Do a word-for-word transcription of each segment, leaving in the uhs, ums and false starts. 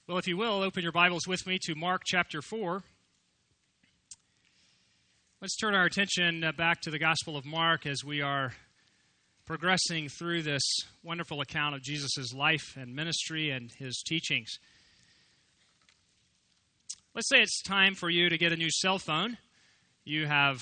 Well, if you will, open your Bibles with me to Mark chapter four. Let's turn our attention back to the Gospel of Mark as we are progressing through this wonderful account of Jesus' life and ministry and his teachings. Let's say it's time for you to get a new cell phone. You have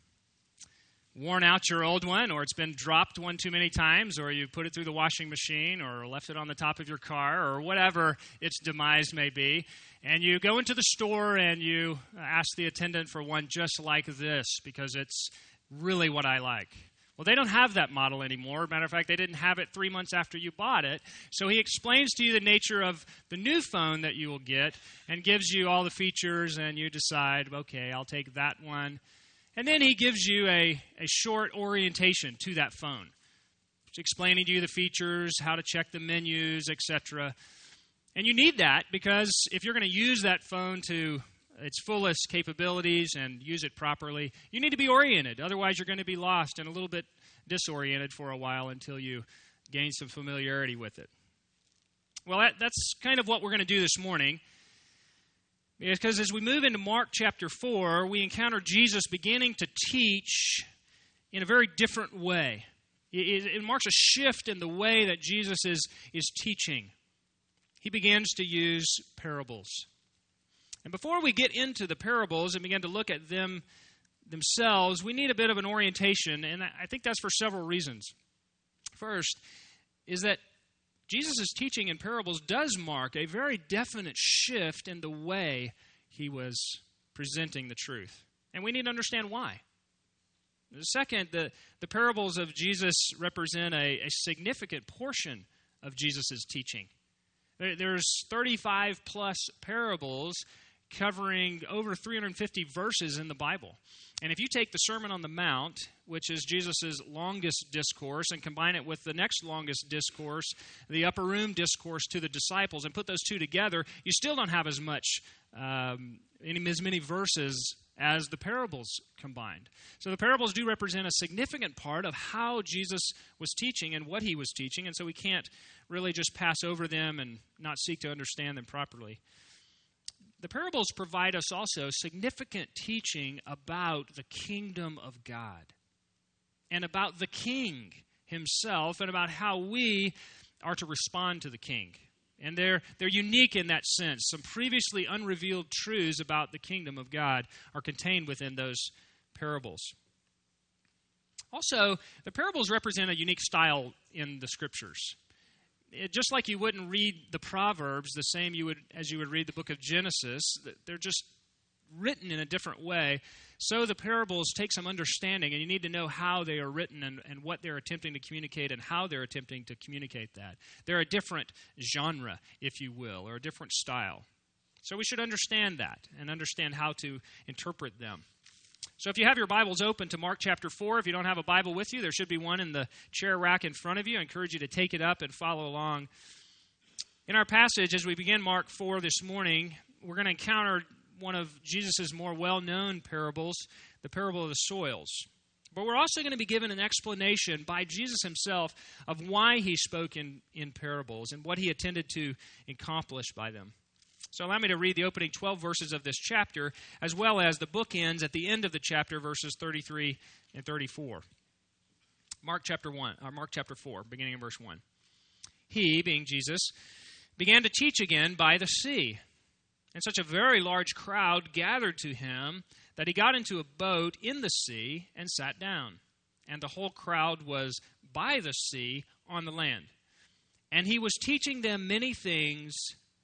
worn out your old one, or it's been dropped one too many times, or you put it through the washing machine, or left it on the top of your car, or whatever its demise may be. And you go into the store and you ask the attendant for one just like this because it's really what I like. Well, they don't have that model anymore. Matter of fact, they didn't have it three months after you bought it. So he explains to you the nature of the new phone that you will get and gives you all the features, and you decide, okay, I'll take that one. And then he gives you a, a short orientation to that phone, explaining to you the features, how to check the menus, et cetera. And you need that because if you're going to use that phone to its fullest capabilities and use it properly, you need to be oriented. Otherwise, you're going to be lost and a little bit disoriented for a while until you gain some familiarity with it. Well, that, that's kind of what we're going to do this morning. Because as we move into Mark chapter four, we encounter Jesus beginning to teach in a very different way. It, it marks a shift in the way that Jesus is, is teaching. He begins to use parables. And before we get into the parables and begin to look at them themselves, we need a bit of an orientation, and I think that's for several reasons. First is that Jesus' teaching in parables does mark a very definite shift in the way he was presenting the truth. And we need to understand why. Second, the, the parables of Jesus represent a, a significant portion of Jesus' teaching. There, there's thirty-five plus parables covering over three hundred fifty verses in the Bible. And if you take the Sermon on the Mount, which is Jesus' longest discourse, and combine it with the next longest discourse, the Upper Room Discourse to the disciples, and put those two together, you still don't have as much, um, any, as many verses as the parables combined. So the parables do represent a significant part of how Jesus was teaching and what he was teaching, and so we can't really just pass over them and not seek to understand them properly. The parables provide us also significant teaching about the kingdom of God and about the king himself and about how we are to respond to the king. And they're, they're unique in that sense. Some previously unrevealed truths about the kingdom of God are contained within those parables. Also, the parables represent a unique style in the scriptures. It, just like you wouldn't read the Proverbs the same you would as you would read the book of Genesis, they're just written in a different way. So the parables take some understanding, and you need to know how they are written and, and what they're attempting to communicate and how they're attempting to communicate that. They're a different genre, if you will, or a different style. So we should understand that and understand how to interpret them. So if you have your Bibles open to Mark chapter four, if you don't have a Bible with you, there should be one in the chair rack in front of you. I encourage you to take it up and follow along. In our passage, as we begin Mark four this morning, we're going to encounter one of Jesus' more well-known parables, the parable of the soils. But we're also going to be given an explanation by Jesus himself of why he spoke in, in parables and what he intended to accomplish by them. So allow me to read the opening twelve verses of this chapter, as well as the bookends at the end of the chapter, verses thirty-three and thirty-four. Mark chapter one, or Mark chapter four, beginning in verse one. He, being Jesus, began to teach again by the sea, and such a very large crowd gathered to him that he got into a boat in the sea and sat down. And the whole crowd was by the sea on the land. And he was teaching them many things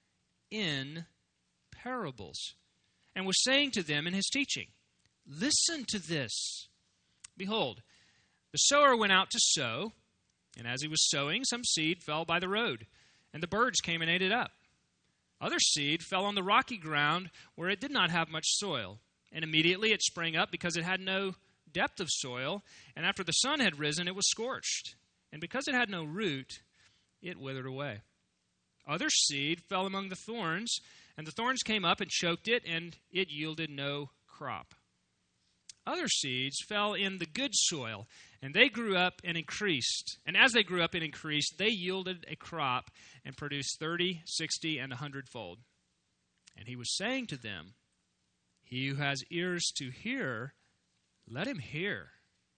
in parables, and was saying to them in his teaching, "Listen to this. Behold, the sower went out to sow, and as he was sowing, some seed fell by the road, and the birds came and ate it up. Other seed fell on the rocky ground where it did not have much soil, and immediately it sprang up because it had no depth of soil, and after the sun had risen, it was scorched, and because it had no root, it withered away. Other seed fell among the thorns, and the thorns came up and choked it, and it yielded no crop. Other seeds fell in the good soil, and they grew up and increased. And as they grew up and increased, they yielded a crop and produced thirty, sixty, and a hundredfold. And he was saying to them, he who has ears to hear, let him hear.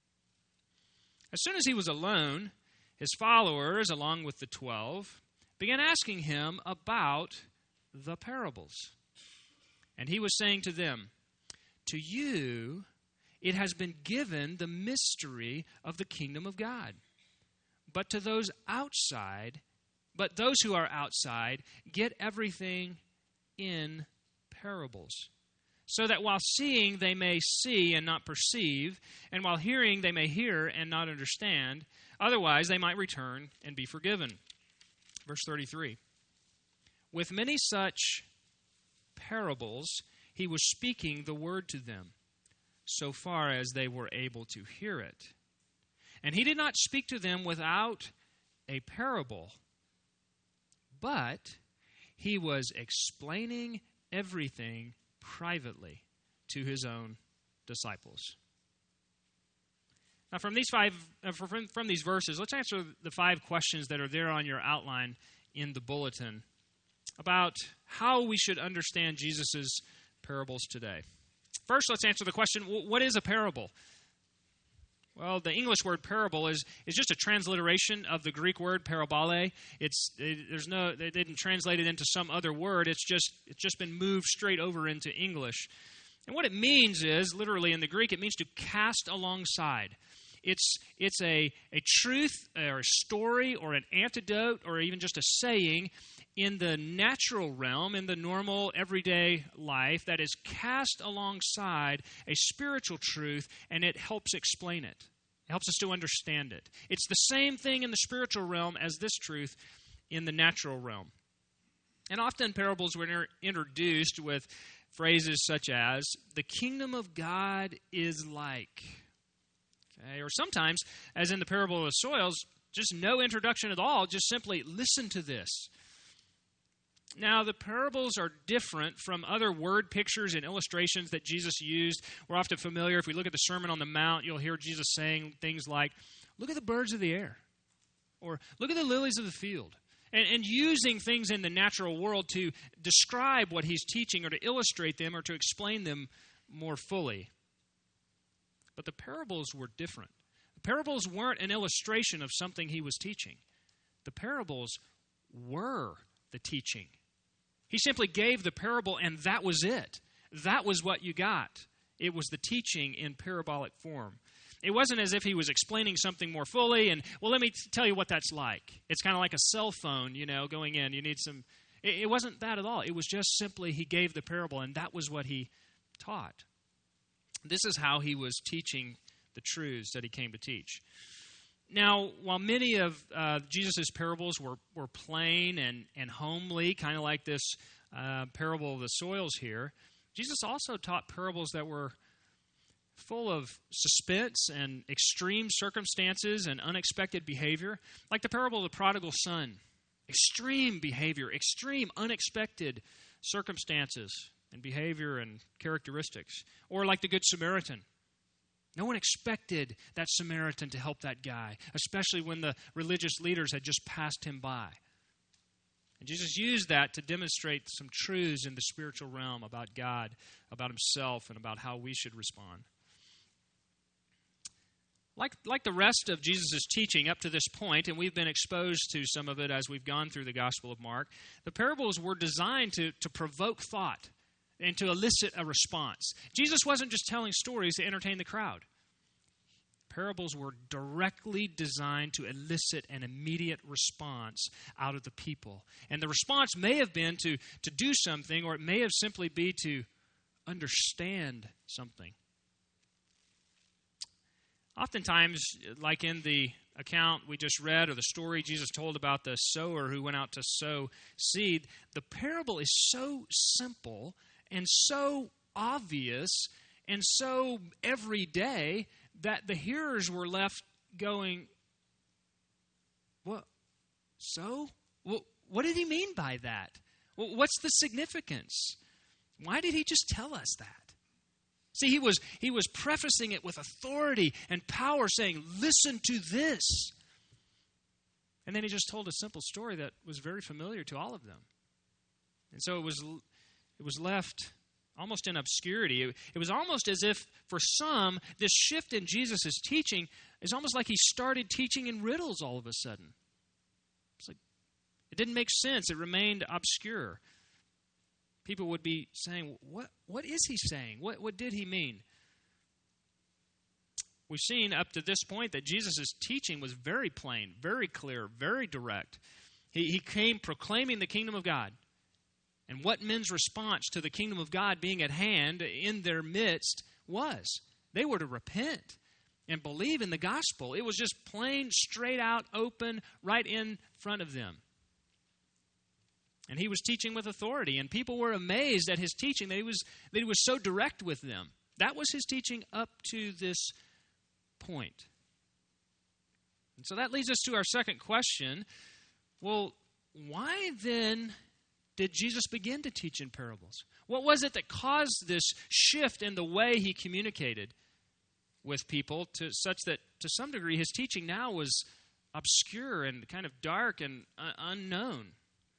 As soon as he was alone, his followers, along with the twelve, began asking him about the parables. And he was saying to them, to you it has been given the mystery of the kingdom of God. But to those outside, but those who are outside, get everything in parables, so that while seeing they may see and not perceive, and while hearing they may hear and not understand, otherwise they might return and be forgiven. Verse thirty-three. With many such parables he was speaking the word to them, so far as they were able to hear it. And he did not speak to them without a parable, but he was explaining everything privately to his own disciples. Now, from these five, uh, from, from these verses, let's answer the five questions that are there on your outline in the bulletin about how we should understand Jesus' parables today. First, let's answer the question, what is a parable? Well, the English word parable is, is just a transliteration of the Greek word parabole. It's it, there's no they didn't translate it into some other word. It's just it's just been moved straight over into English. And what it means is, literally in the Greek, it means to cast alongside. It's it's a a truth or a story or an antidote or even just a saying in the natural realm, in the normal everyday life, that is cast alongside a spiritual truth, and it helps explain it. It helps us to understand it. It's the same thing in the spiritual realm as this truth in the natural realm. And often parables were inter- introduced with phrases such as, the kingdom of God is like. Okay? Or sometimes, as in the parable of the soils, just no introduction at all, just simply listen to this. Now, the parables are different from other word pictures and illustrations that Jesus used. We're often familiar, if we look at the Sermon on the Mount, you'll hear Jesus saying things like, look at the birds of the air, or look at the lilies of the field, and, and using things in the natural world to describe what he's teaching or to illustrate them or to explain them more fully. But the parables were different. The parables weren't an illustration of something he was teaching. The parables were the teaching. He simply gave the parable, and that was it. That was what you got. It was the teaching in parabolic form. It wasn't as if he was explaining something more fully, and, well, let me t- tell you what that's like. It's kind of like a cell phone, you know, going in. You need some... It, it wasn't that at all. It was just simply he gave the parable, and that was what he taught. This is how he was teaching the truths that he came to teach. Now, while many of uh, Jesus' parables were, were plain and, and homely, kind of like this uh, parable of the soils here, Jesus also taught parables that were full of suspense and extreme circumstances and unexpected behavior, like the parable of the prodigal son. Extreme behavior, extreme unexpected circumstances and behavior and characteristics. Or like the Good Samaritan. No one expected that Samaritan to help that guy, especially when the religious leaders had just passed him by. And Jesus used that to demonstrate some truths in the spiritual realm about God, about himself, and about how we should respond. Like, like the rest of Jesus' teaching up to this point, and we've been exposed to some of it as we've gone through the Gospel of Mark, the parables were designed to, to provoke thought and to elicit a response. Jesus wasn't just telling stories to entertain the crowd. Parables were directly designed to elicit an immediate response out of the people. And the response may have been to, to do something, or it may have simply been to understand something. Oftentimes, like in the account we just read, or the story Jesus told about the sower who went out to sow seed, the parable is so simple and so obvious and so everyday that the hearers were left going, what? So? Well, what did he mean by that? Well, what's the significance? Why did he just tell us that? See, he was, he was prefacing it with authority and power, saying, listen to this. And then he just told a simple story that was very familiar to all of them. And so it was, it was left almost in obscurity. It, it was almost as if, for some, this shift in Jesus' teaching is almost like he started teaching in riddles all of a sudden. It's like, it didn't make sense. It remained obscure. People would be saying, what, what is he saying? What, what did he mean? We've seen up to this point that Jesus' teaching was very plain, very clear, very direct. He, he came proclaiming the kingdom of God. And what men's response to the kingdom of God being at hand in their midst was. They were to repent and believe in the gospel. It was just plain, straight out, open, right in front of them. And he was teaching with authority, and people were amazed at his teaching, that he was that he was so direct with them. That was his teaching up to this point. And so that leads us to our second question. Well, why then did Jesus begin to teach in parables? What was it that caused this shift in the way he communicated with people to such that, to some degree, his teaching now was obscure and kind of dark and uh, unknown?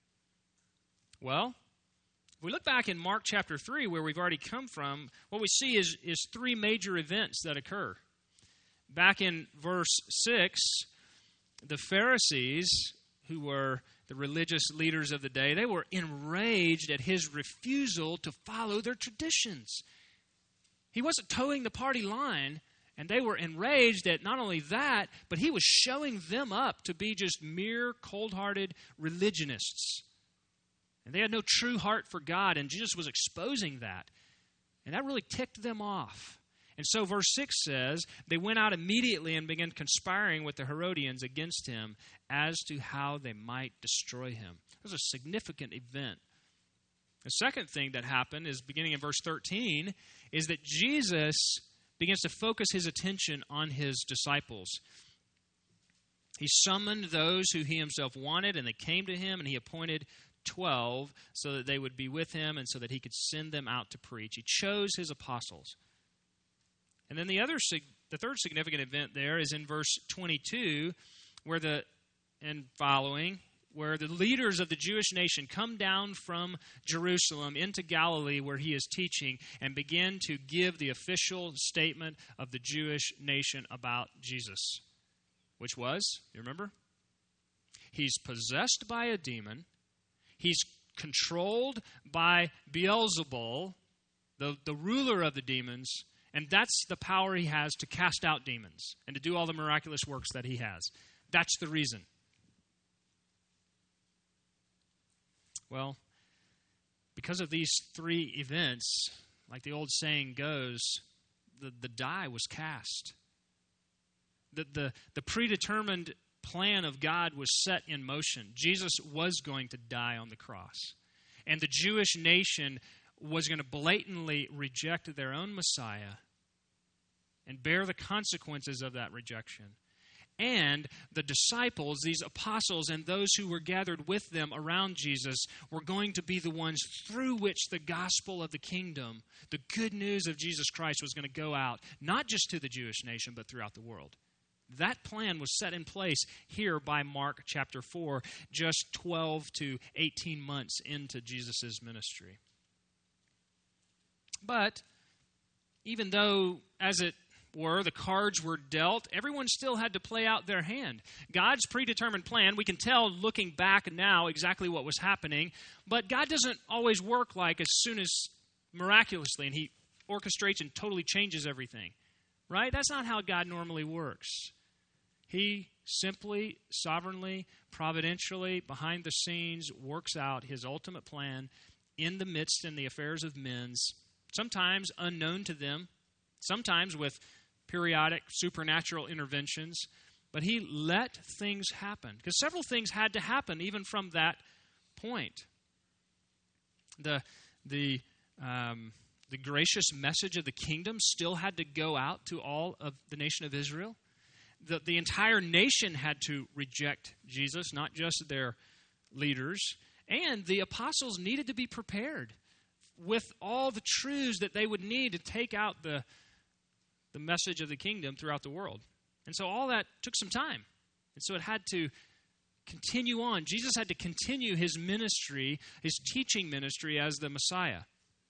Well, if we look back in Mark chapter three, where we've already come from, what we see is, is three major events that occur. Back in verse six, the Pharisees, who were the religious leaders of the day, they were enraged at his refusal to follow their traditions. He wasn't towing the party line, and they were enraged at not only that, but he was showing them up to be just mere cold-hearted religionists. And they had no true heart for God, and Jesus was exposing that. And that really ticked them off. And so verse six says, they went out immediately and began conspiring with the Herodians against him as to how they might destroy him. It was a significant event. The second thing that happened is, beginning in verse thirteen, is that Jesus begins to focus his attention on his disciples. He summoned those who he himself wanted, and they came to him, and he appointed twelve so that they would be with him and so that he could send them out to preach. He chose his apostles. And then the other, the third significant event there is in verse twenty-two, where the and following, where the leaders of the Jewish nation come down from Jerusalem into Galilee, where he is teaching, and begin to give the official statement of the Jewish nation about Jesus, which was, you remember? He's possessed by a demon. He's controlled by Beelzebul, the, the ruler of the demons, and that's the power he has to cast out demons and to do all the miraculous works that he has. That's the reason. Well, because of these three events, like the old saying goes, the, the die was cast. The, the, the predetermined plan of God was set in motion. Jesus was going to die on the cross. And the Jewish nation was going to blatantly reject their own Messiah and bear the consequences of that rejection. And the disciples, these apostles, and those who were gathered with them around Jesus were going to be the ones through which the gospel of the kingdom, the good news of Jesus Christ, was going to go out, not just to the Jewish nation, but throughout the world. That plan was set in place here by Mark chapter four, just twelve to eighteen months into Jesus' ministry. But even though, as it were, the cards were dealt, everyone still had to play out their hand. God's predetermined plan, we can tell looking back now exactly what was happening, but God doesn't always work like as soon as miraculously, and he orchestrates and totally changes everything. Right? That's not how God normally works. He simply, sovereignly, providentially, behind the scenes, works out his ultimate plan in the midst in the affairs of men's, sometimes unknown to them, sometimes with periodic supernatural interventions, but he let things happen. Because several things had to happen even from that point. The, the, um, the gracious message of the kingdom still had to go out to all of the nation of Israel. The, the entire nation had to reject Jesus, not just their leaders. And the apostles needed to be prepared with all the truths that they would need to take out the, the message of the kingdom throughout the world. And so all that took some time. And so it had to continue on. Jesus had to continue his ministry, his teaching ministry as the Messiah.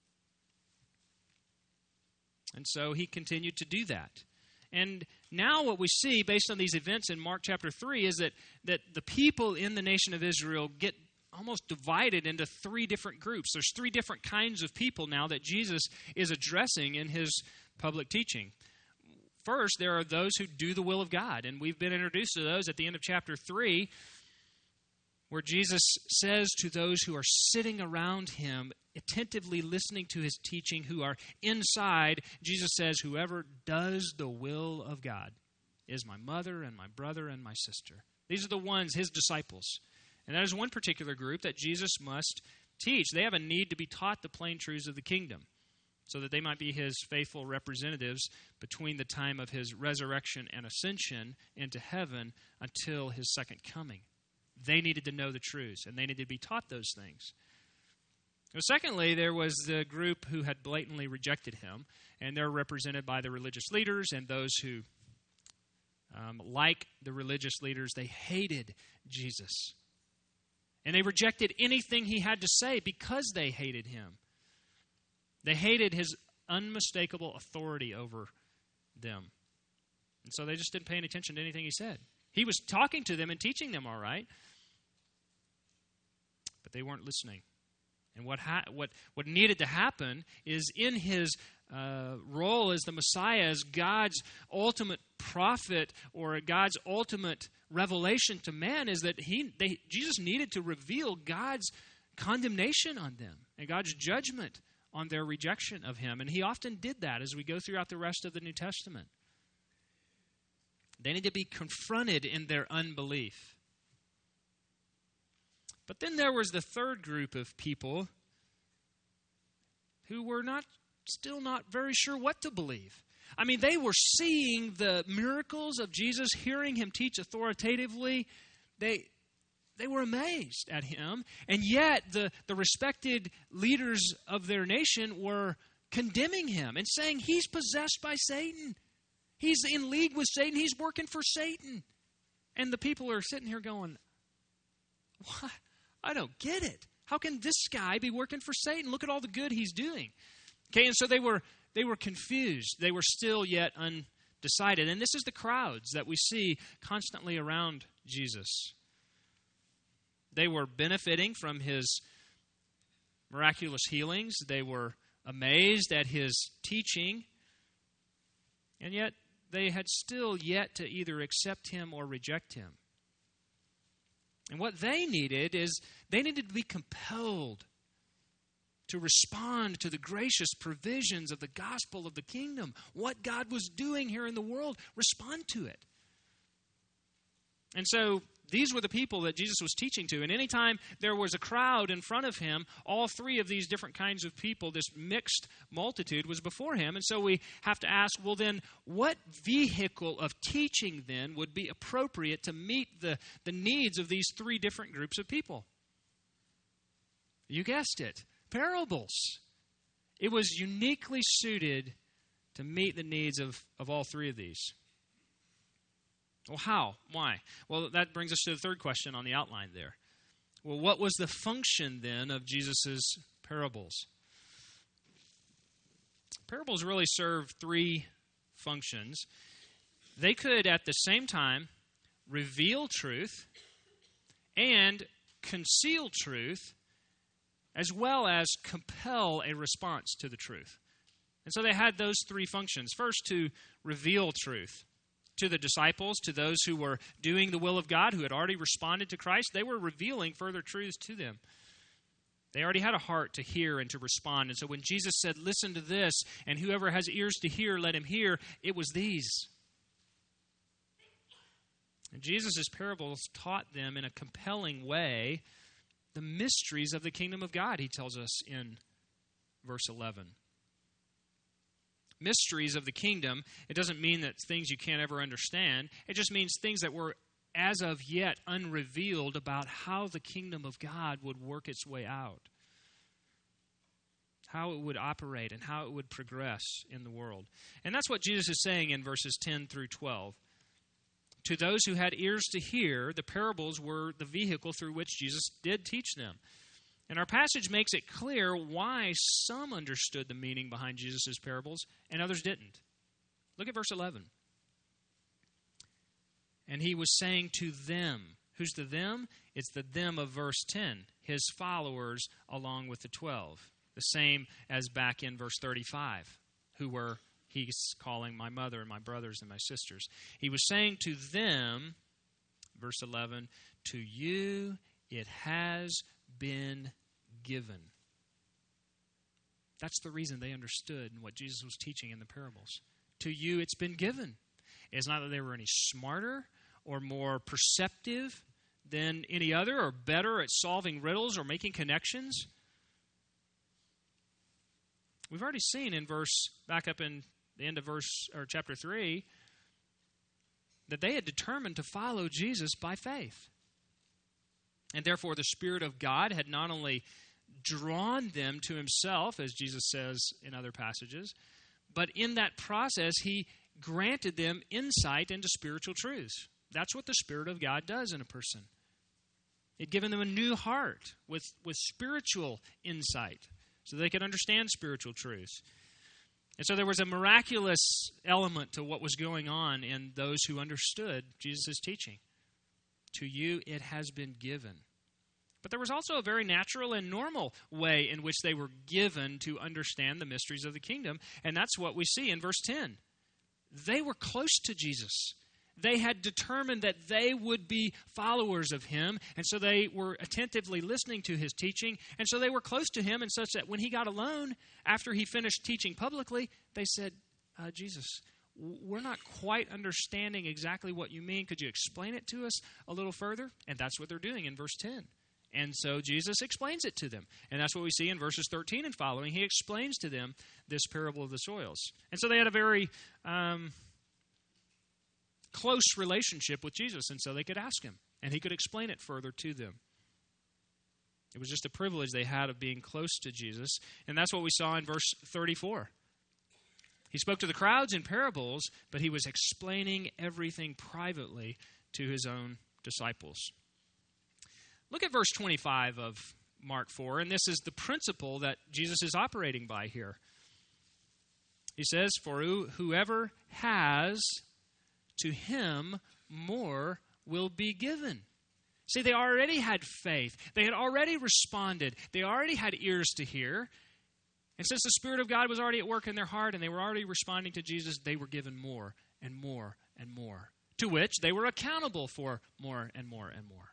And so he continued to do that. And now what we see, based on these events in Mark chapter three, is that, that the people in the nation of Israel get almost divided into three different groups. There's three different kinds of people now that Jesus is addressing in his public teaching. First, there are those who do the will of God, and we've been introduced to those at the end of chapter three, where Jesus says to those who are sitting around him, attentively listening to his teaching, who are inside, Jesus says, whoever does the will of God is my mother and my brother and my sister. These are the ones, his disciples. And that is one particular group that Jesus must teach. They have a need to be taught the plain truths of the kingdom, so that they might be his faithful representatives between the time of his resurrection and ascension into heaven until his second coming. They needed to know the truths, and they needed to be taught those things. Now, secondly, there was the group who had blatantly rejected him, and they're represented by the religious leaders and those who, um, like the religious leaders, they hated Jesus. And they rejected anything he had to say because they hated him. They hated his unmistakable authority over them. And so they just didn't pay any attention to anything he said. He was talking to them and teaching them all right, but they weren't listening. And what ha- what what needed to happen is, in his uh, role as the Messiah, as God's ultimate prophet or God's ultimate revelation to man, is that he they, Jesus needed to reveal God's condemnation on them and God's judgment on their rejection of him. And he often did that as we go throughout the rest of the New Testament. They need to be confronted in their unbelief. But then there was the third group of people who were not, still not very sure what to believe. I mean, they were seeing the miracles of Jesus, hearing him teach authoritatively. They They were amazed at him, and yet the, the respected leaders of their nation were condemning him and saying he's possessed by Satan. He's in league with Satan. He's working for Satan. And the people are sitting here going, what? I don't get it. How can this guy be working for Satan? Look at all the good he's doing. Okay, and so they were they were confused. They were still yet undecided. And this is the crowds that we see constantly around Jesus. They were benefiting from his miraculous healings. They were amazed at his teaching. And yet they had still yet to either accept him or reject him. And what they needed is they needed to be compelled to respond to the gracious provisions of the gospel of the kingdom. What God was doing here in the world, respond to it. And so these were the people that Jesus was teaching to. And anytime there was a crowd in front of him, all three of these different kinds of people, this mixed multitude, was before him. And so we have to ask, well then, what vehicle of teaching then would be appropriate to meet the, the needs of these three different groups of people? You guessed it, parables. It was uniquely suited to meet the needs of, of all three of these. Well, how? Why? Well, that brings us to the third question on the outline there. Well, what was the function then of Jesus' parables? Parables really serve three functions. They could, at the same time, reveal truth and conceal truth, as well as compel a response to the truth. And so they had those three functions. First, to reveal truth. To the disciples, to those who were doing the will of God, who had already responded to Christ, they were revealing further truths to them. They already had a heart to hear and to respond. And so when Jesus said, listen to this, and whoever has ears to hear, let him hear, it was these. And Jesus' parables taught them in a compelling way the mysteries of the kingdom of God, he tells us in verse eleven. Mysteries of the kingdom, it doesn't mean that things you can't ever understand. It just means things that were as of yet unrevealed about how the kingdom of God would work its way out. how it would operate and how it would progress in the world. And that's what Jesus is saying in verses ten through twelve. To those who had ears to hear, the parables were the vehicle through which Jesus did teach them. And our passage makes it clear why some understood the meaning behind Jesus' parables and others didn't. Look at verse eleven. And he was saying to them. Who's the them? It's the them of verse ten, his followers along with the twelve. The same as back in verse thirty-five, who were, he's calling my mother and my brothers and my sisters. He was saying to them, verse eleven, to you it has been given. That's the reason they understood what Jesus was teaching in the parables. To you it's been given. It's not that they were any smarter or more perceptive than any other or better at solving riddles or making connections. We've already seen in verse, back up in the end of verse, or chapter three, that they had determined to follow Jesus by faith. And therefore the Spirit of God had not only drawn them to himself, as Jesus says in other passages, but in that process he granted them insight into spiritual truths. That's what the Spirit of God does in a person. It given them a new heart with, with spiritual insight so they could understand spiritual truths. And so there was a miraculous element to what was going on in those who understood Jesus' teaching. To you it has been given. But there was also a very natural and normal way in which they were given to understand the mysteries of the kingdom. And that's what we see in verse ten. They were close to Jesus. They had determined that they would be followers of him, and so they were attentively listening to his teaching, and so they were close to him, and such that when he got alone, after he finished teaching publicly, they said, uh, Jesus, we're not quite understanding exactly what you mean. Could you explain it to us a little further? And that's what they're doing in verse ten. And so Jesus explains it to them. And that's what we see in verses thirteen and following. He explains to them this parable of the soils. And so they had a very um, close relationship with Jesus, and so they could ask him, and he could explain it further to them. It was just a privilege they had of being close to Jesus, and that's what we saw in verse thirty-four. He spoke to the crowds in parables, but he was explaining everything privately to his own disciples. Look at verse twenty-five of Mark four, and this is the principle that Jesus is operating by here. He says, for whoever has, to him more will be given. See, they already had faith. They had already responded. They already had ears to hear. And since the Spirit of God was already at work in their heart and they were already responding to Jesus, they were given more and more and more, to which they were accountable for more and more and more.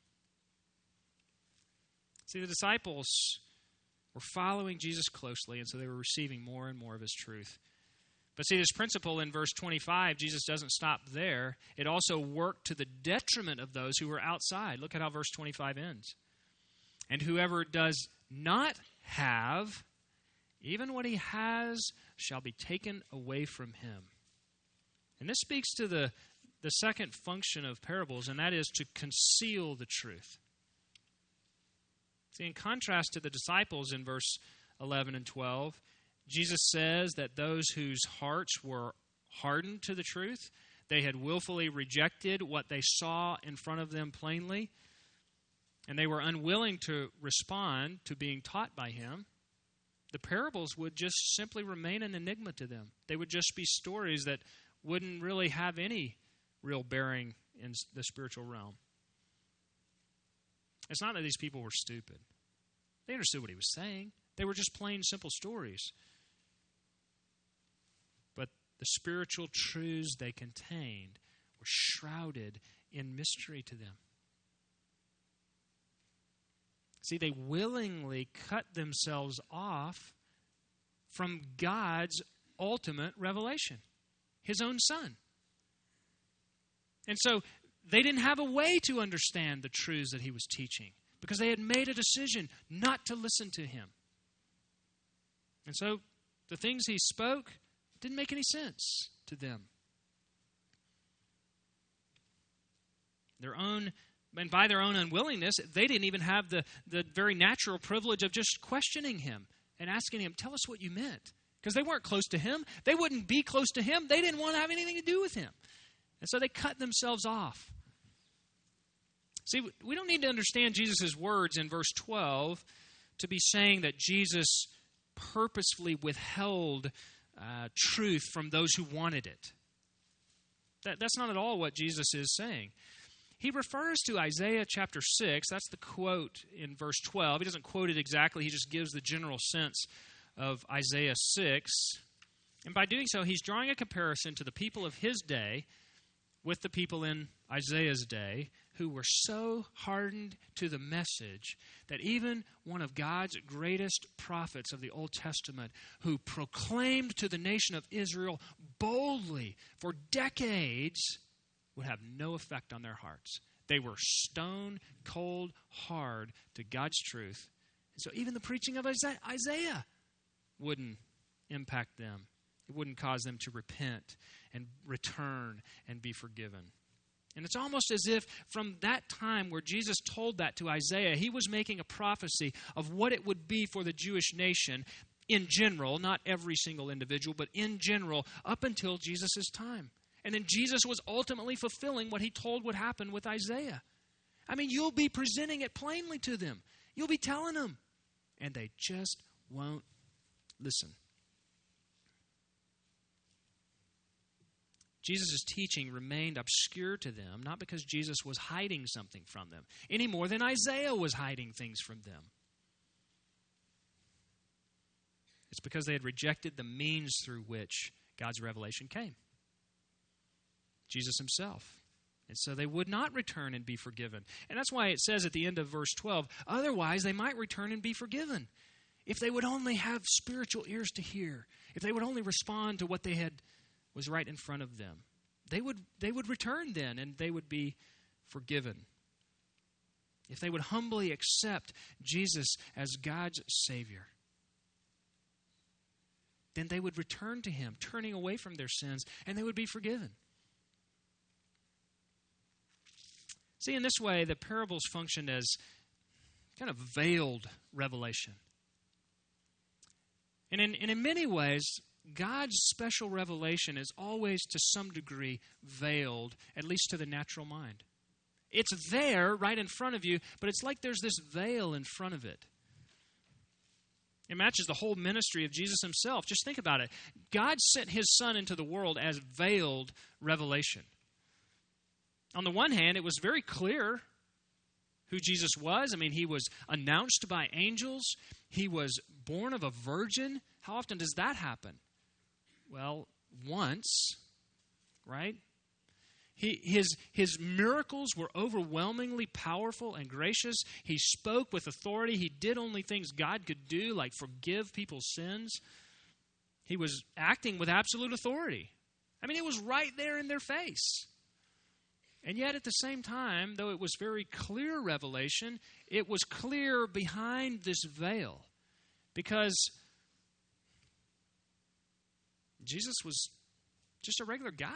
See, the disciples were following Jesus closely, and so they were receiving more and more of his truth. But see, this principle in verse twenty-five, Jesus doesn't stop there. It also worked to the detriment of those who were outside. Look at how verse twenty-five ends. And whoever does not have, even what he has shall be taken away from him. And this speaks to the, the second function of parables, and that is to conceal the truth. See, in contrast to the disciples in verse eleven and twelve, Jesus says that those whose hearts were hardened to the truth, they had willfully rejected what they saw in front of them plainly, and they were unwilling to respond to being taught by him, the parables would just simply remain an enigma to them. They would just be stories that wouldn't really have any real bearing in the spiritual realm. It's not that these people were stupid. They understood what he was saying. They were just plain, simple stories. But the spiritual truths they contained were shrouded in mystery to them. See, they willingly cut themselves off from God's ultimate revelation, his own Son. And so they didn't have a way to understand the truths that he was teaching because they had made a decision not to listen to him. And so the things he spoke didn't make any sense to them. Their own, and by their own unwillingness, they didn't even have the, the very natural privilege of just questioning him and asking him, tell us what you meant. Because they weren't close to him. They wouldn't be close to him. They didn't want to have anything to do with him. And so they cut themselves off. See, we don't need to understand Jesus' words in verse twelve to be saying that Jesus purposefully withheld uh, truth from those who wanted it. That, that's not at all what Jesus is saying. He refers to Isaiah chapter six. That's the quote in verse twelve. He doesn't quote it exactly. He just gives the general sense of Isaiah six. And by doing so, he's drawing a comparison to the people of his day with the people in Isaiah's day who were so hardened to the message that even one of God's greatest prophets of the Old Testament, who proclaimed to the nation of Israel boldly for decades, would have no effect on their hearts. They were stone cold hard to God's truth. And so even the preaching of Isaiah wouldn't impact them. It wouldn't cause them to repent and return and be forgiven. And it's almost as if from that time where Jesus told that to Isaiah, he was making a prophecy of what it would be for the Jewish nation in general, not every single individual, but in general, up until Jesus' time. And then Jesus was ultimately fulfilling what he told would happen with Isaiah. I mean, you'll be presenting it plainly to them. You'll be telling them. And they just won't listen. Jesus' teaching remained obscure to them, not because Jesus was hiding something from them, any more than Isaiah was hiding things from them. It's because they had rejected the means through which God's revelation came. Jesus himself. And so they would not return and be forgiven. And that's why it says at the end of verse twelve, otherwise they might return and be forgiven. If they would only have spiritual ears to hear, if they would only respond to what they had was right in front of them, they would they would return then and they would be forgiven. If they would humbly accept Jesus as God's Savior, then they would return to him, turning away from their sins, and they would be forgiven. See, in this way, the parables functioned as kind of veiled revelation. And in, and in many ways, God's special revelation is always to some degree veiled, at least to the natural mind. It's there right in front of you, but it's like there's this veil in front of it. It matches the whole ministry of Jesus himself. Just think about it. God sent his Son into the world as veiled revelation. On the one hand, it was very clear who Jesus was. I mean, he was announced by angels. He was born of a virgin. How often does that happen? Well, once, right? He, his, his miracles were overwhelmingly powerful and gracious. He spoke with authority. He did only things God could do, like forgive people's sins. He was acting with absolute authority. I mean, it was right there in their face. And yet at the same time, though it was very clear revelation, it was clear behind this veil. Because Jesus was just a regular guy.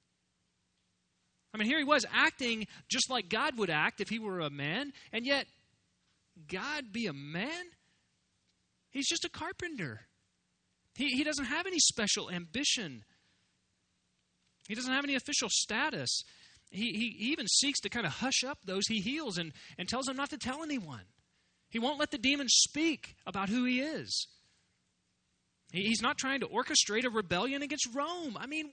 I mean, here he was acting just like God would act if he were a man, and yet God be a man? He's just a carpenter. He, he doesn't have any special ambition. He doesn't have any official status. He, he, he even seeks to kind of hush up those he heals and, and tells them not to tell anyone. He won't let the demons speak about who he is. He, he's not trying to orchestrate a rebellion against Rome. I mean,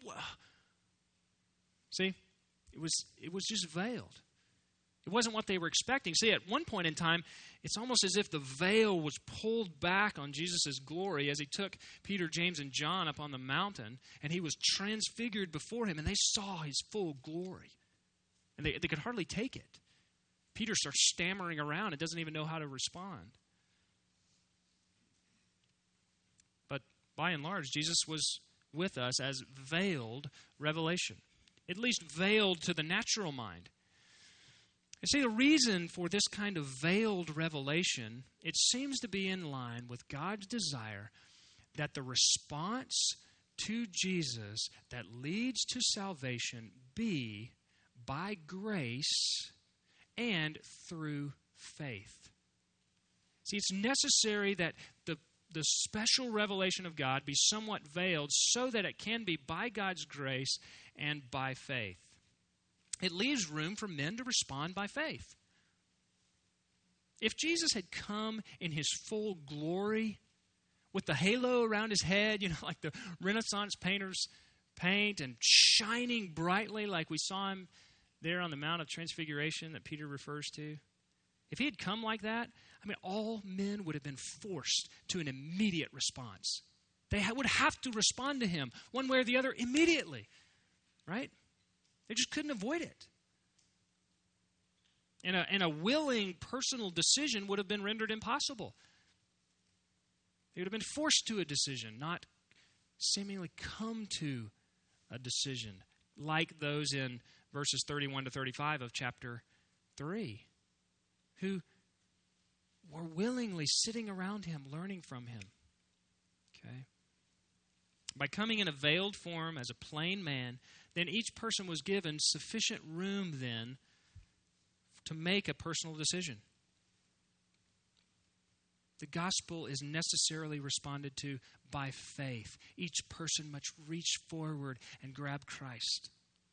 see? It was it was just veiled. It wasn't what they were expecting. See, at one point in time, it's almost as if the veil was pulled back on Jesus' glory as he took Peter, James, and John up on the mountain, and he was transfigured before him, and they saw his full glory. And they, they could hardly take it. Peter starts stammering around and doesn't even know how to respond. But by and large, Jesus was with us as veiled revelation. At least veiled to the natural mind. You see, the reason for this kind of veiled revelation, it seems to be in line with God's desire that the response to Jesus that leads to salvation be by grace and through faith. See, it's necessary that the the special revelation of God be somewhat veiled so that it can be by God's grace and by faith. It leaves room for men to respond by faith. If Jesus had come in his full glory with the halo around his head, you know, like the Renaissance painters paint, and shining brightly like we saw him there on the Mount of Transfiguration that Peter refers to, if he had come like that, I mean, all men would have been forced to an immediate response. They ha- would have to respond to him one way or the other immediately, right? They just couldn't avoid it. And a, and a willing personal decision would have been rendered impossible. They would have been forced to a decision, not seemingly come to a decision, like those in verses thirty-one to thirty-five of chapter three, who were willingly sitting around him, learning from him. Okay? By coming in a veiled form as a plain man, then each person was given sufficient room then to make a personal decision. The gospel is necessarily responded to by faith. Each person must reach forward and grab Christ.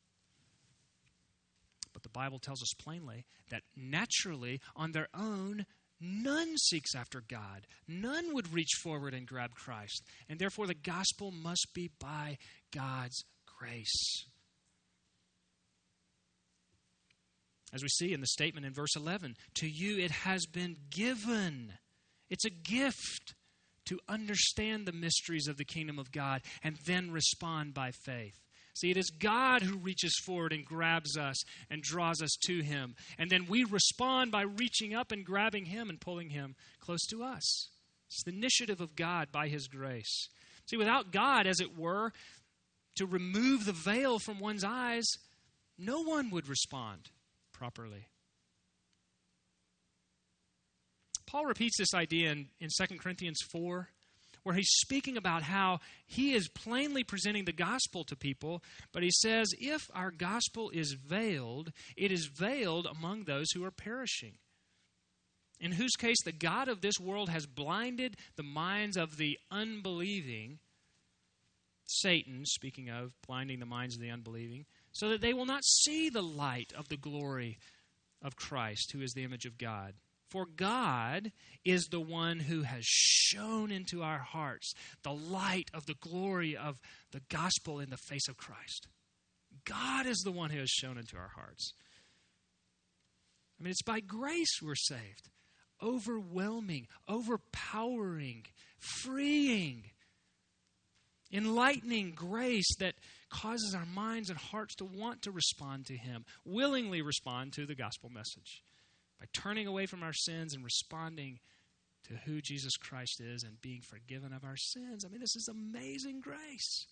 But the Bible tells us plainly that naturally, on their own, none seeks after God. None would reach forward and grab Christ. And therefore, the gospel must be by God's grace. As we see in the statement in verse eleven, to you it has been given. It's a gift to understand the mysteries of the kingdom of God and then respond by faith. See, it is God who reaches forward and grabs us and draws us to him. And then we respond by reaching up and grabbing him and pulling him close to us. It's the initiative of God by his grace. See, without God, as it were, to remove the veil from one's eyes, no one would respond properly. Paul repeats this idea in, in Second Corinthians four, where he's speaking about how he is plainly presenting the gospel to people, but he says, if our gospel is veiled, it is veiled among those who are perishing, in whose case the God of this world has blinded the minds of the unbelieving, Satan, speaking of blinding the minds of the unbelieving, so that they will not see the light of the glory of Christ, who is the image of God. For God is the one who has shone into our hearts the light of the glory of the gospel in the face of Christ. God is the one who has shone into our hearts. I mean, it's by grace we're saved. Overwhelming, overpowering, freeing, enlightening grace that causes our minds and hearts to want to respond to him, willingly respond to the gospel message. By turning away from our sins and responding to who Jesus Christ is and being forgiven of our sins. I mean, this is amazing grace.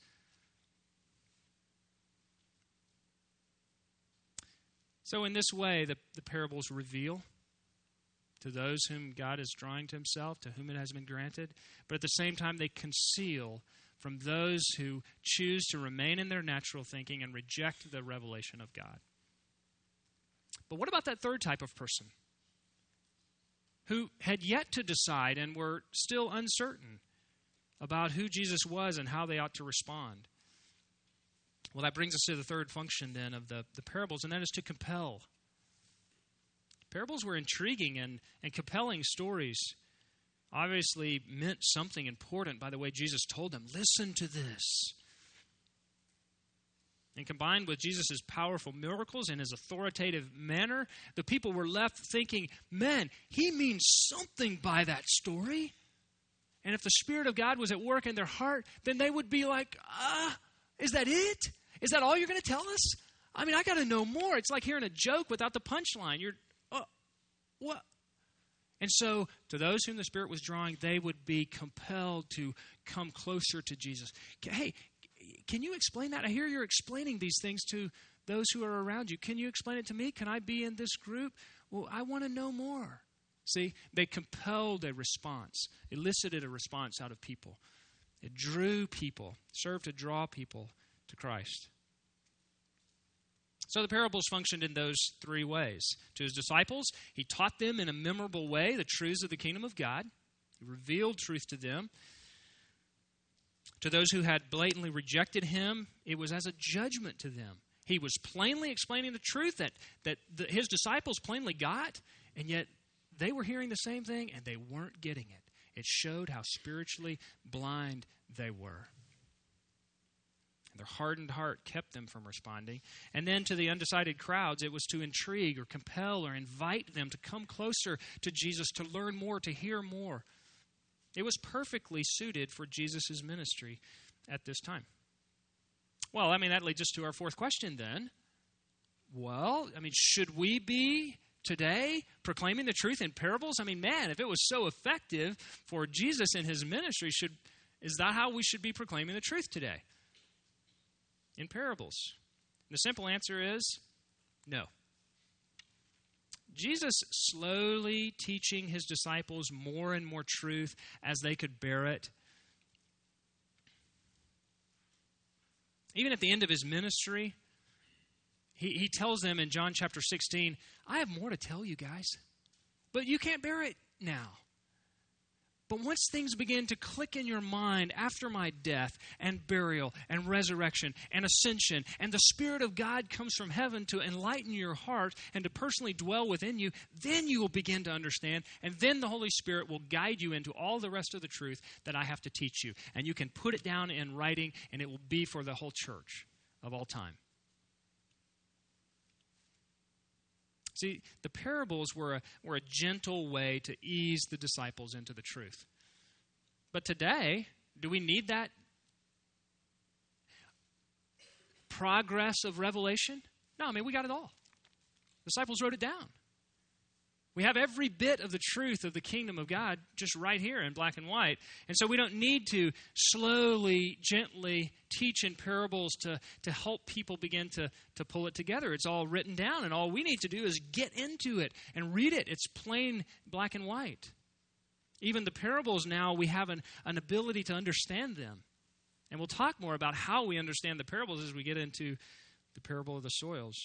So in this way, the, the parables reveal to those whom God is drawing to himself, to whom it has been granted, but at the same time they conceal from those who choose to remain in their natural thinking and reject the revelation of God. But what about that third type of person who had yet to decide and were still uncertain about who Jesus was and how they ought to respond? Well, that brings us to the third function then of the, the parables, and that is to compel. Parables were intriguing and, and compelling stories. Obviously meant something important by the way Jesus told them. Listen to this. And combined with Jesus' powerful miracles and his authoritative manner, the people were left thinking, man, he means something by that story. And if the Spirit of God was at work in their heart, then they would be like, ah, is that it? Is that all you're going to tell us? I mean, I got to know more. It's like hearing a joke without the punchline. You're, oh, what? And so, to those whom the Spirit was drawing, they would be compelled to come closer to Jesus. Hey, can you explain that? I hear you're explaining these things to those who are around you. Can you explain it to me? Can I be in this group? Well, I want to know more. See, they compelled a response, elicited a response out of people. It drew people, served to draw people to Christ. So the parables functioned in those three ways. To his disciples, he taught them in a memorable way the truths of the kingdom of God. He revealed truth to them. To those who had blatantly rejected him, it was as a judgment to them. He was plainly explaining the truth that, that the, his disciples plainly got, and yet they were hearing the same thing and they weren't getting it. It showed how spiritually blind they were. Their hardened heart kept them from responding. And then to the undecided crowds, it was to intrigue or compel or invite them to come closer to Jesus, to learn more, to hear more. It was perfectly suited for Jesus' ministry at this time. Well, I mean, that leads us to our fourth question then. Well, I mean, should we be today proclaiming the truth in parables? I mean, man, if it was so effective for Jesus in his ministry, should is that how we should be proclaiming the truth today? In parables? The simple answer is no. Jesus slowly teaching his disciples more and more truth as they could bear it. Even at the end of his ministry, he, he tells them in John chapter sixteen, I have more to tell you guys, but you can't bear it now. But once things begin to click in your mind after my death and burial and resurrection and ascension, and the Spirit of God comes from heaven to enlighten your heart and to personally dwell within you, then you will begin to understand, and then the Holy Spirit will guide you into all the rest of the truth that I have to teach you. And you can put it down in writing, and it will be for the whole church of all time. See, the parables were a, were a gentle way to ease the disciples into the truth. But today, do we need that progress of revelation? No, I mean, we got it all. The disciples wrote it down. We have every bit of the truth of the kingdom of God just right here in black and white. And so we don't need to slowly, gently teach in parables to, to help people begin to, to pull it together. It's all written down, and all we need to do is get into it and read it. It's plain black and white. Even the parables now, we have an, an ability to understand them. And we'll talk more about how we understand the parables as we get into the parable of the soils.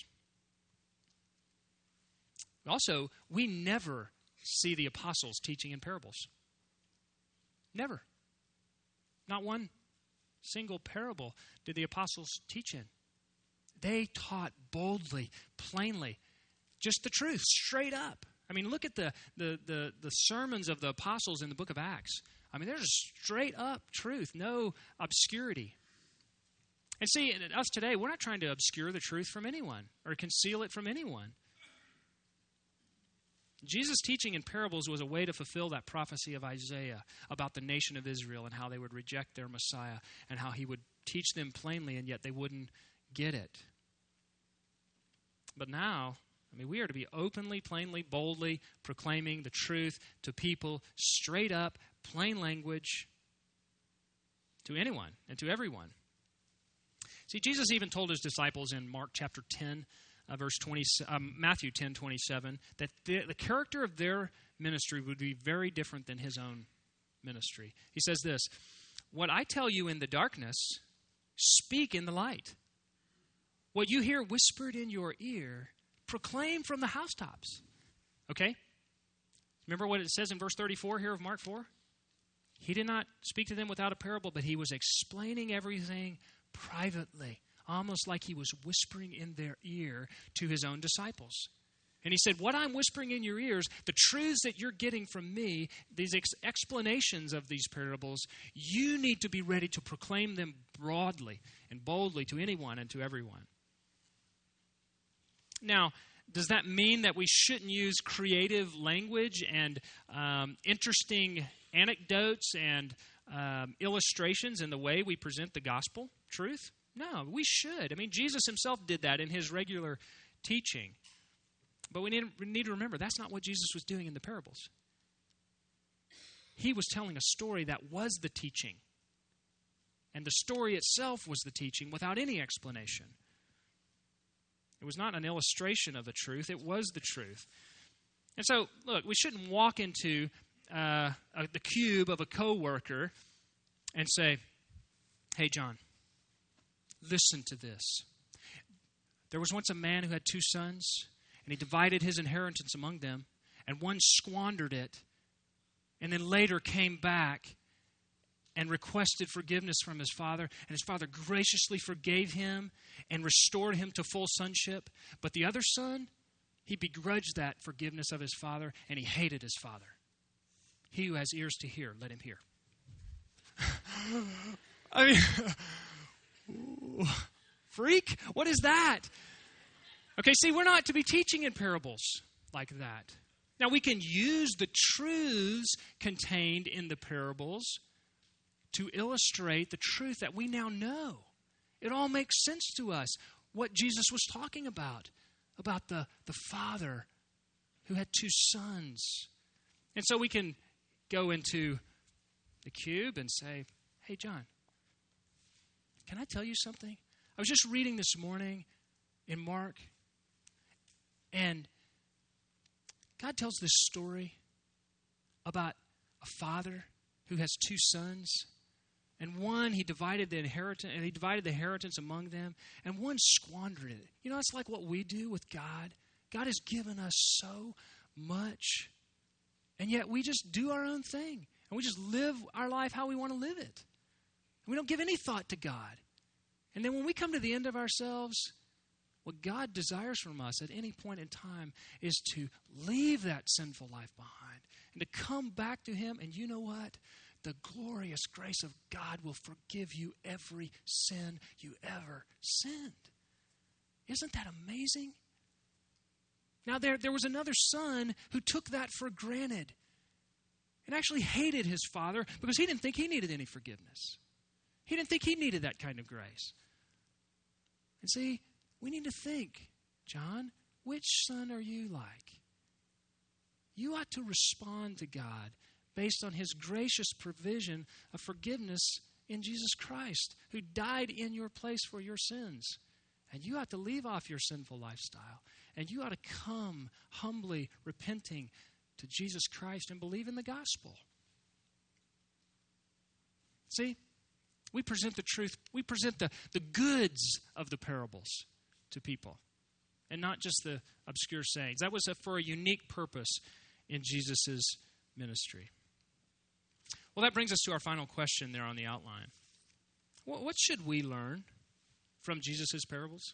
Also, we never see the apostles teaching in parables. Never. Not one single parable did the apostles teach in. They taught boldly, plainly, just the truth, straight up. I mean, look at the, the, the, the sermons of the apostles in the book of Acts. I mean, there's straight up truth, no obscurity. And see, us today, we're not trying to obscure the truth from anyone or conceal it from anyone. Jesus' teaching in parables was a way to fulfill that prophecy of Isaiah about the nation of Israel and how they would reject their Messiah and how he would teach them plainly and yet they wouldn't get it. But now, I mean, we are to be openly, plainly, boldly proclaiming the truth to people, straight up, plain language, to anyone and to everyone. See, Jesus even told his disciples in Mark chapter ten, Uh, verse twenty, um, Matthew ten twenty-seven, that the, the character of their ministry would be very different than his own ministry. He says this, what I tell you in the darkness, speak in the light. What you hear whispered in your ear, proclaim from the housetops. Okay? Remember what it says in verse thirty-four here of Mark four? He did not speak to them without a parable, but he was explaining everything privately. Almost like he was whispering in their ear to his own disciples. And he said, what I'm whispering in your ears, the truths that you're getting from me, these ex- explanations of these parables, you need to be ready to proclaim them broadly and boldly to anyone and to everyone. Now, does that mean that we shouldn't use creative language and um, interesting anecdotes and um, illustrations in the way we present the gospel truth? No, we should. I mean, Jesus himself did that in his regular teaching. But we need, we need to remember, that's not what Jesus was doing in the parables. He was telling a story that was the teaching. And the story itself was the teaching without any explanation. It was not an illustration of the truth. It was the truth. And so, look, we shouldn't walk into uh, a, the cube of a coworker and say, hey, John, listen to this. There was once a man who had two sons, and he divided his inheritance among them, and one squandered it, and then later came back and requested forgiveness from his father, and his father graciously forgave him and restored him to full sonship. But the other son, he begrudged that forgiveness of his father, and he hated his father. He who has ears to hear, let him hear. I mean, freak? What is that? Okay, see, we're not to be teaching in parables like that. Now, we can use the truths contained in the parables to illustrate the truth that we now know. It all makes sense to us, what Jesus was talking about, about the, the father who had two sons. And so we can go into the cube and say, hey, John, can I tell you something? I was just reading this morning in Mark, and God tells this story about a father who has two sons. And one, he divided the inheritance, and he divided the inheritance among them, and one squandered it. You know, it's like what we do with God. God has given us so much, and yet we just do our own thing, and we just live our life how we want to live it. We don't give any thought to God. And then when we come to the end of ourselves, what God desires from us at any point in time is to leave that sinful life behind and to come back to Him. And you know what? The glorious grace of God will forgive you every sin you ever sinned. Isn't that amazing? Now, there, there was another son who took that for granted and actually hated his father because he didn't think he needed any forgiveness. He didn't think he needed that kind of grace. And see, we need to think, John, which son are you like? You ought to respond to God based on His gracious provision of forgiveness in Jesus Christ, who died in your place for your sins. And you ought to leave off your sinful lifestyle. And you ought to come humbly repenting to Jesus Christ and believe in the gospel. See, we present the truth. We present the, the goods of the parables to people, and not just the obscure sayings. That was a, for a unique purpose in Jesus' ministry. Well, that brings us to our final question there on the outline. What, what should we learn from Jesus' parables?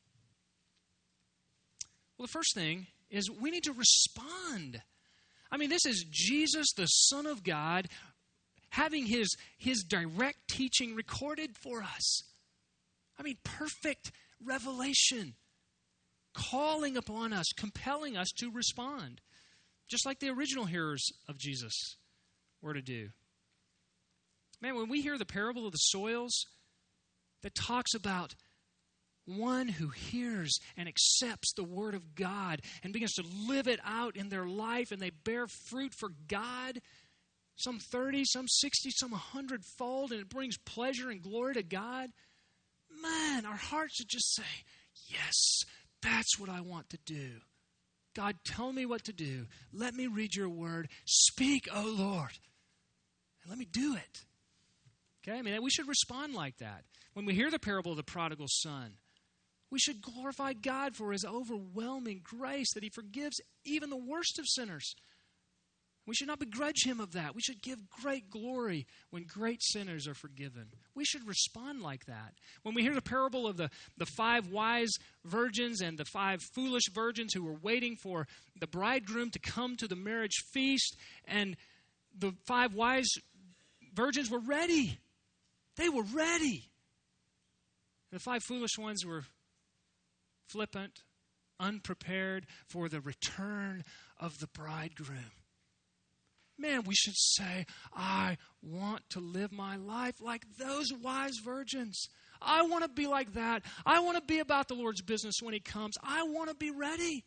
Well, the first thing is we need to respond. I mean, this is Jesus, the Son of God, having his, his direct teaching recorded for us. I mean, perfect revelation, calling upon us, compelling us to respond, just like the original hearers of Jesus were to do. Man, when we hear the parable of the soils that talks about one who hears and accepts the word of God and begins to live it out in their life, and they bear fruit for God, some thirty, some sixty, some one hundred fold, and it brings pleasure and glory to God, man, our hearts should just say, yes, that's what I want to do. God, tell me what to do. Let me read your word. Speak, O Lord, and let me do it. Okay, I mean, we should respond like that. When we hear the parable of the prodigal son, we should glorify God for His overwhelming grace that He forgives even the worst of sinners. We should not begrudge Him of that. We should give great glory when great sinners are forgiven. We should respond like that. When we hear the parable of the, the five wise virgins and the five foolish virgins who were waiting for the bridegroom to come to the marriage feast, and the five wise virgins were ready. They were ready. The five foolish ones were flippant, unprepared for the return of the bridegroom. Man, we should say, I want to live my life like those wise virgins. I want to be like that. I want to be about the Lord's business when He comes. I want to be ready.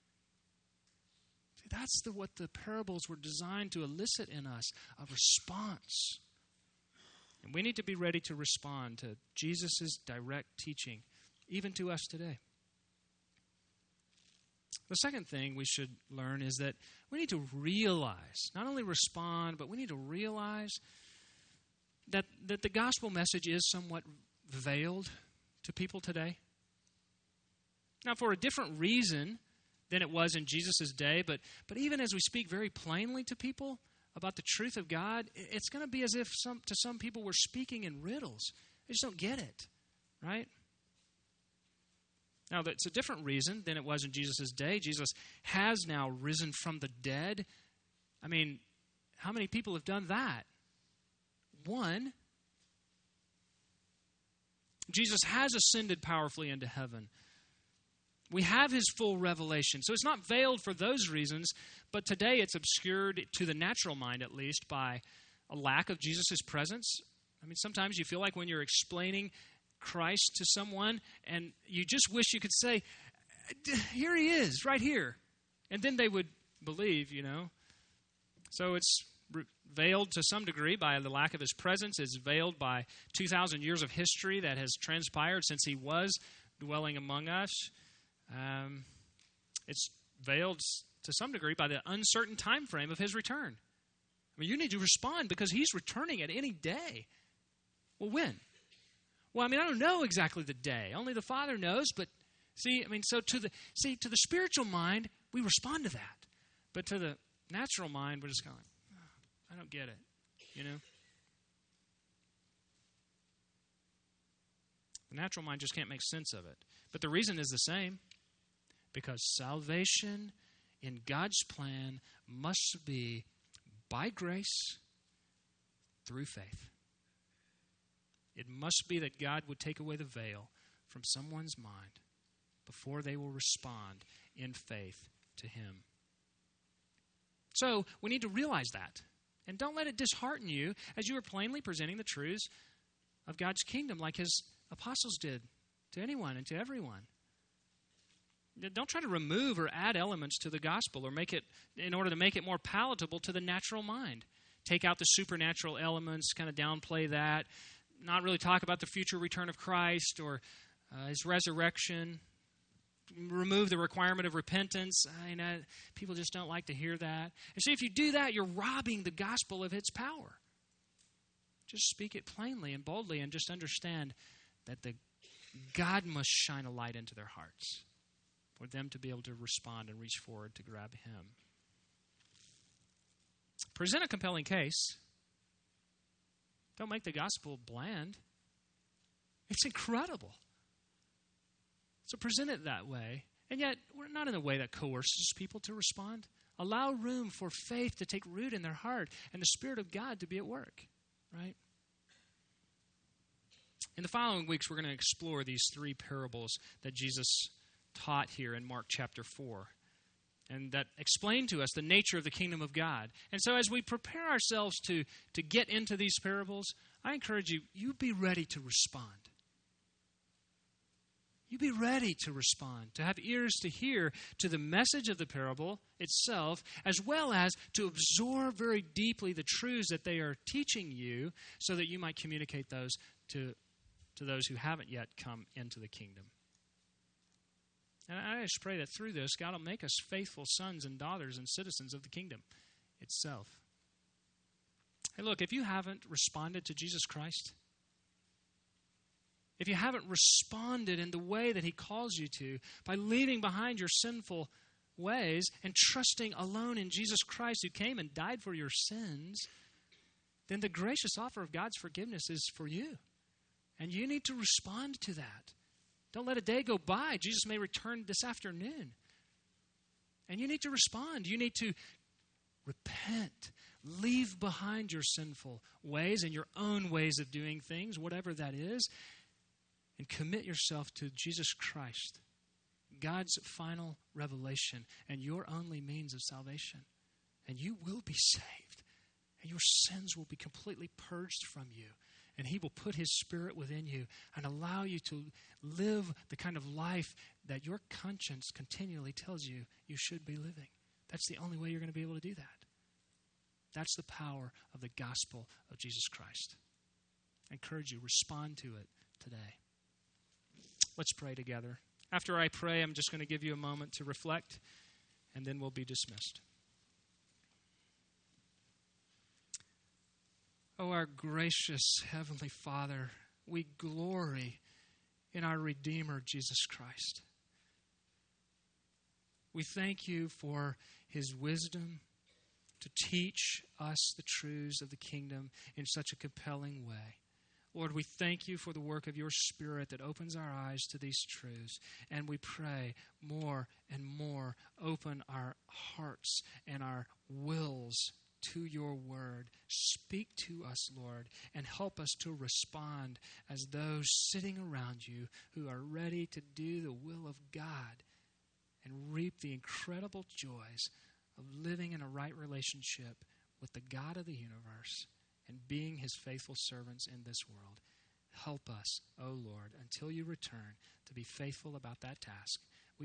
See, that's the, what the parables were designed to elicit in us, a response. And we need to be ready to respond to Jesus' direct teaching, even to us today. The second thing we should learn is that we need to realize, not only respond, but we need to realize that, that the gospel message is somewhat veiled to people today. Now, for a different reason than it was in Jesus' day, but, but even as we speak very plainly to people, about the truth of God, it's going to be as if some to some people we're speaking in riddles. They just don't get it, right? Now, that's a different reason than it was in Jesus' day. Jesus has now risen from the dead. I mean, how many people have done that? One. Jesus has ascended powerfully into heaven. We have his full revelation. So it's not veiled for those reasons, but today it's obscured to the natural mind, at least, by a lack of Jesus' presence. I mean, sometimes you feel like when you're explaining Christ to someone, and you just wish you could say, here he is, right here. And then they would believe, you know. So it's veiled to some degree by the lack of his presence. It's veiled by two thousand years of history that has transpired since he was dwelling among us. Um, it's veiled to some degree by the uncertain time frame of his return. I mean, you need to respond because he's returning at any day. Well, when? Well, I mean, I don't know exactly the day. Only the Father knows. But see, I mean, so to the see to the spiritual mind, we respond to that. But to the natural mind, we're just going, oh, I don't get it. You know, the natural mind just can't make sense of it. But the reason is the same, because salvation in God's plan must be by grace through faith. It must be that God would take away the veil from someone's mind before they will respond in faith to him. So we need to realize that. And don't let it dishearten you as you are plainly presenting the truths of God's kingdom like his apostles did to anyone and to everyone. Don't try to remove or add elements to the gospel or make it in order to make it more palatable to the natural mind. Take out the supernatural elements, kind of downplay that. Not really talk about the future return of Christ or uh, his resurrection. Remove the requirement of repentance. I know people just don't like to hear that. And see, if you do that, you're robbing the gospel of its power. Just speak it plainly and boldly and just understand that the God must shine a light into their hearts for them to be able to respond and reach forward to grab him. Present a compelling case. Don't make the gospel bland. It's incredible. So present it that way. And yet, we're not in a way that coerces people to respond. Allow room for faith to take root in their heart and the Spirit of God to be at work, right? In the following weeks, we're going to explore these three parables that Jesus taught here in Mark chapter four, and that explain to us the nature of the kingdom of God. And so as we prepare ourselves to, to get into these parables, I encourage you, you be ready to respond. You be ready to respond, to have ears to hear to the message of the parable itself, as well as to absorb very deeply the truths that they are teaching you so that you might communicate those to, to those who haven't yet come into the kingdom. And I just pray that through this, God will make us faithful sons and daughters and citizens of the kingdom itself. Hey, look, if you haven't responded to Jesus Christ, if you haven't responded in the way that he calls you to, by leaving behind your sinful ways and trusting alone in Jesus Christ who came and died for your sins, then the gracious offer of God's forgiveness is for you. And you need to respond to that. Don't let a day go by. Jesus may return this afternoon. And you need to respond. You need to repent. Leave behind your sinful ways and your own ways of doing things, whatever that is, and commit yourself to Jesus Christ, God's final revelation and your only means of salvation. And you will be saved. And your sins will be completely purged from you. And he will put his Spirit within you and allow you to live the kind of life that your conscience continually tells you you should be living. That's the only way you're going to be able to do that. That's the power of the gospel of Jesus Christ. I encourage you, respond to it today. Let's pray together. After I pray, I'm just going to give you a moment to reflect, and then we'll be dismissed. Oh, our gracious Heavenly Father, we glory in our Redeemer, Jesus Christ. We thank you for his wisdom, to teach us the truths of the kingdom in such a compelling way. Lord, we thank you for the work of your Spirit that opens our eyes to these truths. And we pray more and more, open our hearts and our wills to your word. Speak to us, Lord, and help us to respond as those sitting around you who are ready to do the will of God and reap the incredible joys of living in a right relationship with the God of the universe and being his faithful servants in this world. Help us, O Lord, until you return, to be faithful about that task.